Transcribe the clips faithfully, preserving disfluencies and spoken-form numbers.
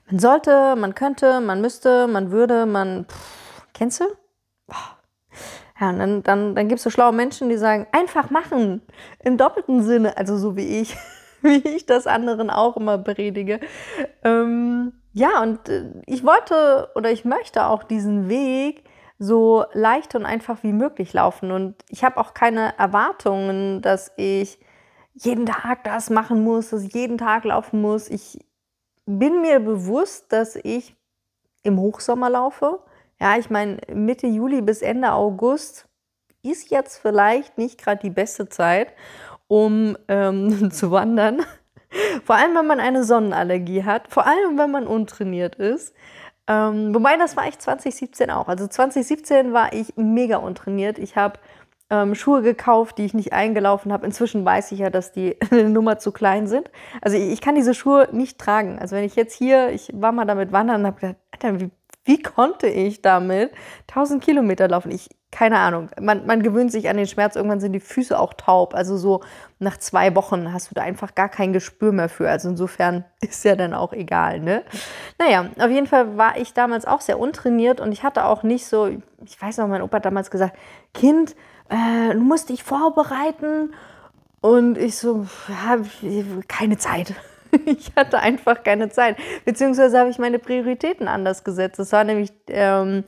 Man sollte, man könnte, man müsste, man würde, man, pff, kennst du? Boah. Ja, und dann, dann, dann gibt es so schlaue Menschen, die sagen, einfach machen, im doppelten Sinne, also so wie ich, wie ich das anderen auch immer predige. Ähm, ja, und äh, ich wollte oder ich möchte auch diesen Weg so leicht und einfach wie möglich laufen. Und ich habe auch keine Erwartungen, dass ich jeden Tag das machen muss, dass ich jeden Tag laufen muss. Ich bin mir bewusst, dass ich im Hochsommer laufe. Ja, ich meine, Mitte Juli bis Ende August ist jetzt vielleicht nicht gerade die beste Zeit, um ähm, zu wandern. Vor allem, wenn man eine Sonnenallergie hat, vor allem, wenn man untrainiert ist. Ähm, wobei, das war ich zwanzig siebzehn auch. Also zwanzig siebzehn war ich mega untrainiert. Ich habe ähm, Schuhe gekauft, die ich nicht eingelaufen habe. Inzwischen weiß ich ja, dass die eine Nummer zu klein sind. Also ich, ich kann diese Schuhe nicht tragen. Also wenn ich jetzt hier, ich war mal damit wandern und habe gedacht, Alter, wie, wie konnte ich damit tausend Kilometer laufen? Ich, keine Ahnung. Man, man gewöhnt sich an den Schmerz. Irgendwann sind die Füße auch taub. Also so nach zwei Wochen hast du da einfach gar kein Gespür mehr für. Also insofern ist ja dann auch egal, ne? Naja, auf jeden Fall war ich damals auch sehr untrainiert und ich hatte auch nicht so, ich weiß noch, mein Opa hat damals gesagt, Kind, äh, du musst dich vorbereiten. Und ich so, ja, keine Zeit. Ich hatte einfach keine Zeit. Beziehungsweise habe ich meine Prioritäten anders gesetzt. Das war nämlich ähm,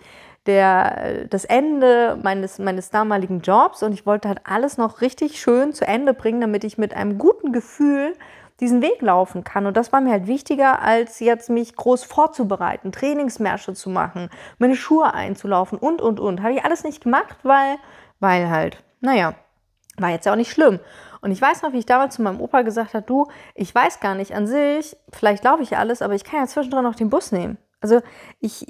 der, das Ende meines, meines damaligen Jobs und ich wollte halt alles noch richtig schön zu Ende bringen, damit ich mit einem guten Gefühl diesen Weg laufen kann. Und das war mir halt wichtiger, als jetzt mich groß vorzubereiten, Trainingsmärsche zu machen, meine Schuhe einzulaufen und, und, und. Habe ich alles nicht gemacht, weil, weil halt, naja, war jetzt ja auch nicht schlimm. Und ich weiß noch, wie ich damals zu meinem Opa gesagt habe, du, ich weiß gar nicht an sich, vielleicht laufe ich alles, aber ich kann ja zwischendrin noch den Bus nehmen. Also ich,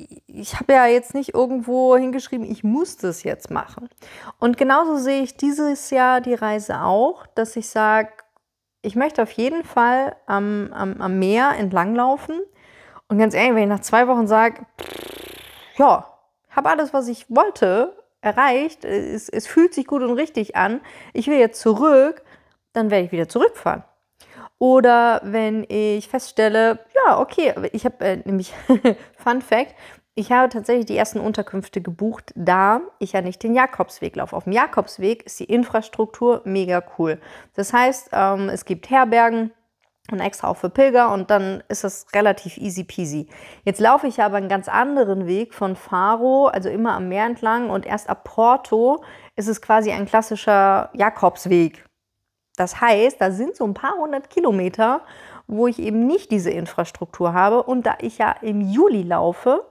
ich habe ja jetzt nicht irgendwo hingeschrieben, ich muss das jetzt machen. Und genauso sehe ich dieses Jahr die Reise auch, dass ich sage, ich möchte auf jeden Fall am, am, am Meer entlanglaufen. Und ganz ehrlich, wenn ich nach zwei Wochen sage, ja, habe alles, was ich wollte, erreicht, es, es fühlt sich gut und richtig an, ich will jetzt zurück, dann werde ich wieder zurückfahren. Oder wenn ich feststelle, ja, okay, ich habe äh, nämlich, Fun Fact, ich habe tatsächlich die ersten Unterkünfte gebucht, da ich ja nicht den Jakobsweg laufe. Auf dem Jakobsweg ist die Infrastruktur mega cool. Das heißt, ähm, es gibt Herbergen, und extra auch für Pilger und dann ist das relativ easy peasy. Jetzt laufe ich aber einen ganz anderen Weg von Faro, also immer am Meer entlang und erst ab Porto ist es quasi ein klassischer Jakobsweg. Das heißt, da sind so ein paar hundert Kilometer, wo ich eben nicht diese Infrastruktur habe und da ich ja im Juli laufe,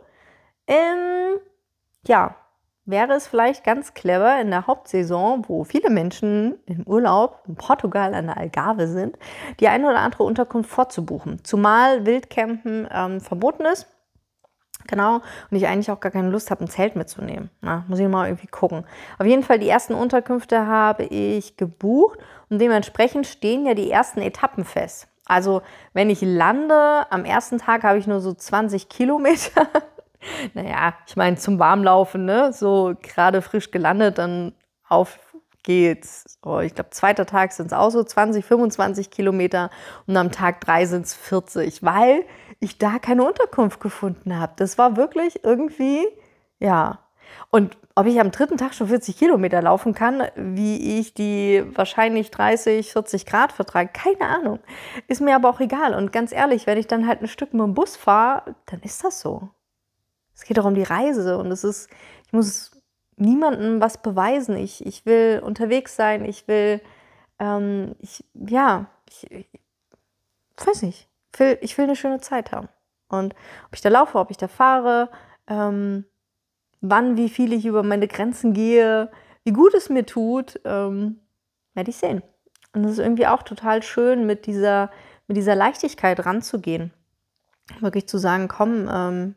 ähm, ja, wäre es vielleicht ganz clever in der Hauptsaison, wo viele Menschen im Urlaub in Portugal an der Algarve sind, die eine oder andere Unterkunft vorzubuchen. Zumal Wildcampen ähm, verboten ist. Genau. Und ich eigentlich auch gar keine Lust habe, ein Zelt mitzunehmen. Na, muss ich mal irgendwie gucken. Auf jeden Fall, die ersten Unterkünfte habe ich gebucht und dementsprechend stehen ja die ersten Etappen fest. Also, wenn ich lande, am ersten Tag habe ich nur so zwanzig Kilometer. Naja, ich meine, zum Warmlaufen, ne? So gerade frisch gelandet, dann auf geht's. Oh, ich glaube, zweiter Tag sind es auch so zwanzig, fünfundzwanzig Kilometer und am Tag drei sind es vierzig, weil ich da keine Unterkunft gefunden habe. Das war wirklich irgendwie, ja. Und ob ich am dritten Tag schon vierzig Kilometer laufen kann, wie ich die wahrscheinlich dreißig, vierzig Grad vertrage, keine Ahnung. Ist mir aber auch egal. Und ganz ehrlich, wenn ich dann halt ein Stück mit dem Bus fahre, dann ist das so. Es geht doch um die Reise und es ist, ich muss niemandem was beweisen. Ich, ich will unterwegs sein, ich will, ähm, ich, ja, ich, ich weiß nicht, ich will, ich will eine schöne Zeit haben. Und ob ich da laufe, ob ich da fahre, ähm, wann, wie viel ich über meine Grenzen gehe, wie gut es mir tut, ähm, werde ich sehen. Und es ist irgendwie auch total schön, mit dieser, mit dieser Leichtigkeit ranzugehen. Wirklich zu sagen, komm, ähm,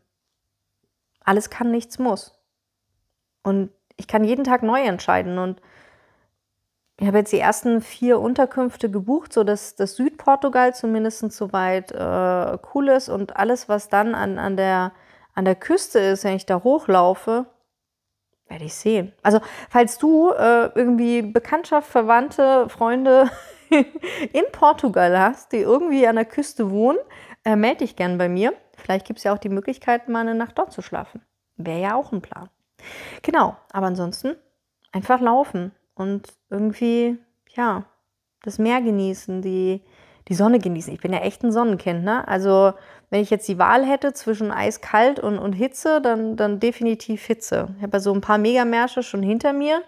alles kann, nichts muss. Und ich kann jeden Tag neu entscheiden. Und ich habe jetzt die ersten vier Unterkünfte gebucht, sodass das Südportugal zumindest soweit äh, cool ist. Und alles, was dann an, an, der, an der Küste ist, wenn ich da hochlaufe, werde ich sehen. Also, falls du äh, irgendwie Bekanntschaft, Verwandte, Freunde in Portugal hast, die irgendwie an der Küste wohnen, äh, melde dich gern bei mir. Vielleicht gibt es ja auch die Möglichkeit, mal eine Nacht dort zu schlafen. Wäre ja auch ein Plan. Genau, aber ansonsten einfach laufen und irgendwie, ja, das Meer genießen, die, die Sonne genießen. Ich bin ja echt ein Sonnenkind, ne? Also wenn ich jetzt die Wahl hätte zwischen eiskalt und, und Hitze, dann, dann definitiv Hitze. Ich habe ja so ein paar Megamärsche schon hinter mir.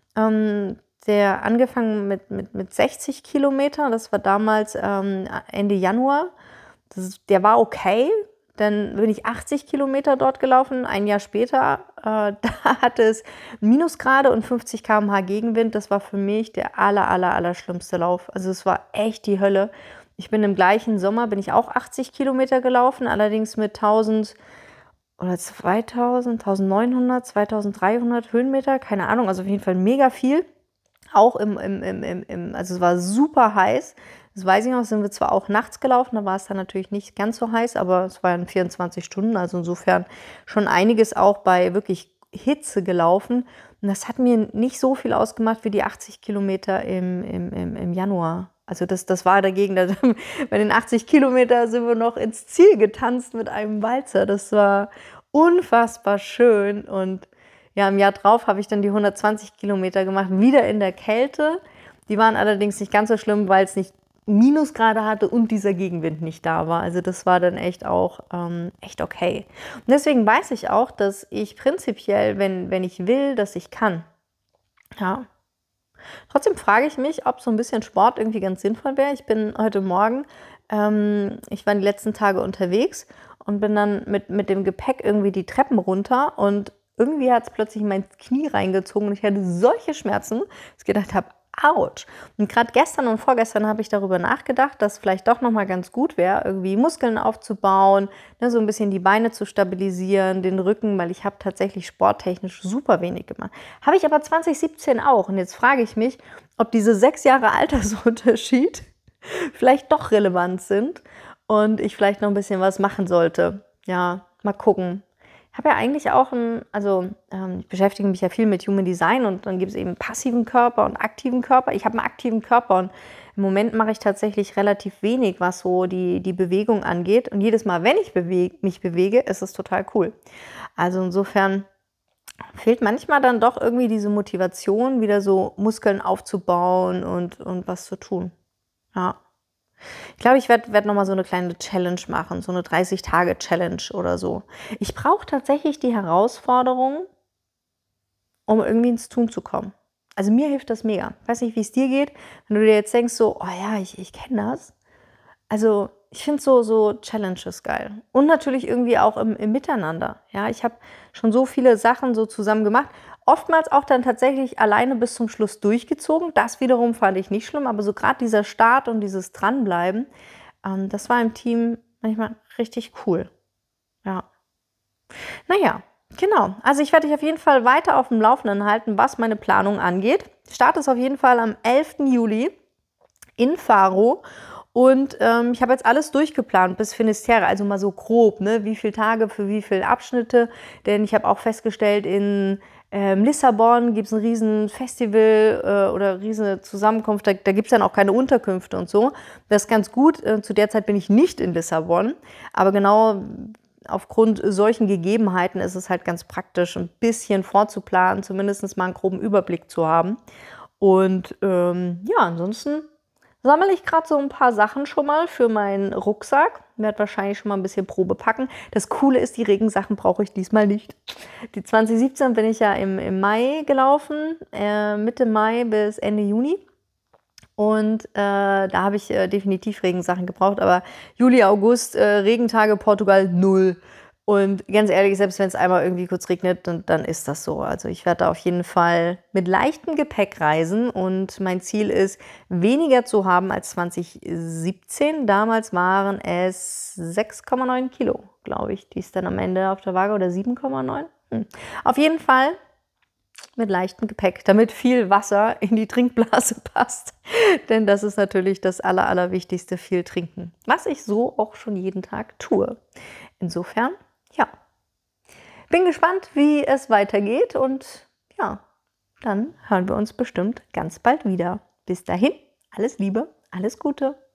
Ähm, der angefangen mit, mit, mit sechzig Kilometern, das war damals ähm, Ende Januar. Das ist, der war okay. Dann bin ich achtzig Kilometer dort gelaufen, ein Jahr später. Äh, da hatte es Minusgrade und fünfzig Kilometer pro Stunde Gegenwind. Das war für mich der aller, aller, aller schlimmste Lauf. Also es war echt die Hölle. Ich bin im gleichen Sommer, bin ich auch achtzig Kilometer gelaufen, allerdings mit tausend oder zweitausend, neunzehnhundert, zweitausenddreihundert Höhenmeter, keine Ahnung, also auf jeden Fall mega viel. Auch im, im, im, im, im also es war super heiß. Das weiß ich noch, sind wir zwar auch nachts gelaufen, da war es dann natürlich nicht ganz so heiß, aber es waren vierundzwanzig Stunden, also insofern schon einiges auch bei wirklich Hitze gelaufen. Und das hat mir nicht so viel ausgemacht wie die achtzig Kilometer im, im, im, im Januar. Also das, das war dagegen, das, bei den achtzig Kilometer sind wir noch ins Ziel getanzt mit einem Walzer. Das war unfassbar schön und ja, im Jahr drauf habe ich dann die hundertzwanzig Kilometer gemacht, wieder in der Kälte. Die waren allerdings nicht ganz so schlimm, weil es nicht Minusgrade hatte und dieser Gegenwind nicht da war. Also das war dann echt auch ähm, echt okay. Und deswegen weiß ich auch, dass ich prinzipiell, wenn, wenn ich will, dass ich kann. Ja. Trotzdem frage ich mich, ob so ein bisschen Sport irgendwie ganz sinnvoll wäre. Ich bin heute Morgen, ähm, ich war die letzten Tage unterwegs und bin dann mit, mit dem Gepäck irgendwie die Treppen runter und irgendwie hat es plötzlich in mein Knie reingezogen und ich hatte solche Schmerzen, dass ich gedacht habe, ouch. Und gerade gestern und vorgestern habe ich darüber nachgedacht, dass vielleicht doch nochmal ganz gut wäre, irgendwie Muskeln aufzubauen, ne, so ein bisschen die Beine zu stabilisieren, den Rücken, weil ich habe tatsächlich sporttechnisch super wenig gemacht. Habe ich aber zwanzig siebzehn auch. Und jetzt frage ich mich, ob diese sechs Jahre Altersunterschied vielleicht doch relevant sind und ich vielleicht noch ein bisschen was machen sollte. Ja, mal gucken. Ich habe ja eigentlich auch ein, also ähm, ich beschäftige mich ja viel mit Human Design und dann gibt es eben passiven Körper und aktiven Körper. Ich habe einen aktiven Körper und im Moment mache ich tatsächlich relativ wenig, was so die, die Bewegung angeht. Und jedes Mal, wenn ich beweg, mich bewege, ist es total cool. Also insofern fehlt manchmal dann doch irgendwie diese Motivation, wieder so Muskeln aufzubauen und, und was zu tun. Ja. Ich glaube, ich werde werd nochmal so eine kleine Challenge machen, so eine dreißig-Tage-Challenge oder so. Ich brauche tatsächlich die Herausforderung, um irgendwie ins Tun zu kommen. Also mir hilft das mega. Ich weiß nicht, wie es dir geht, wenn du dir jetzt denkst, so, oh ja, ich, ich kenne das. Also ich finde so, so Challenges geil. Und natürlich irgendwie auch im, im Miteinander. Ja, ich habe schon so viele Sachen so zusammen gemacht. Oftmals auch dann tatsächlich alleine bis zum Schluss durchgezogen. Das wiederum fand ich nicht schlimm, aber so gerade dieser Start und dieses Dranbleiben, ähm, das war im Team manchmal richtig cool. Ja. Naja, genau. Also ich werde dich auf jeden Fall weiter auf dem Laufenden halten, was meine Planung angeht. Start ist auf jeden Fall am elften Juli in Faro. Und ähm, ich habe jetzt alles durchgeplant bis Finisterre, also mal so grob, ne, wie viele Tage für wie viele Abschnitte. Denn ich habe auch festgestellt, in ähm, Lissabon gibt es ein riesen Festival äh, oder riesen Zusammenkunft, da, da gibt es dann auch keine Unterkünfte und so. Das ist ganz gut. Äh, zu der Zeit bin ich nicht in Lissabon, aber genau aufgrund solchen Gegebenheiten ist es halt ganz praktisch, ein bisschen vorzuplanen, zumindest mal einen groben Überblick zu haben. Und ähm, ja, ansonsten sammle ich gerade so ein paar Sachen schon mal für meinen Rucksack. Werde wahrscheinlich schon mal ein bisschen Probe packen. Das Coole ist, die Regensachen brauche ich diesmal nicht. Die zwanzig siebzehn bin ich ja im, im Mai gelaufen, äh, Mitte Mai bis Ende Juni. Und äh, da habe ich äh, definitiv Regensachen gebraucht. Aber Juli, August, äh, Regentage, Portugal, null. Und ganz ehrlich, selbst wenn es einmal irgendwie kurz regnet, dann, dann ist das so. Also ich werde da auf jeden Fall mit leichtem Gepäck reisen und mein Ziel ist, weniger zu haben als zwanzig siebzehn. Damals waren es sechs Komma neun Kilo, glaube ich, die ist dann am Ende auf der Waage, oder sieben Komma neun. Hm. Auf jeden Fall mit leichtem Gepäck, damit viel Wasser in die Trinkblase passt. Denn das ist natürlich das Aller, Allerwichtigste, viel trinken. Was ich so auch schon jeden Tag tue. Insofern, ja, bin gespannt, wie es weitergeht und ja, dann hören wir uns bestimmt ganz bald wieder. Bis dahin, alles Liebe, alles Gute.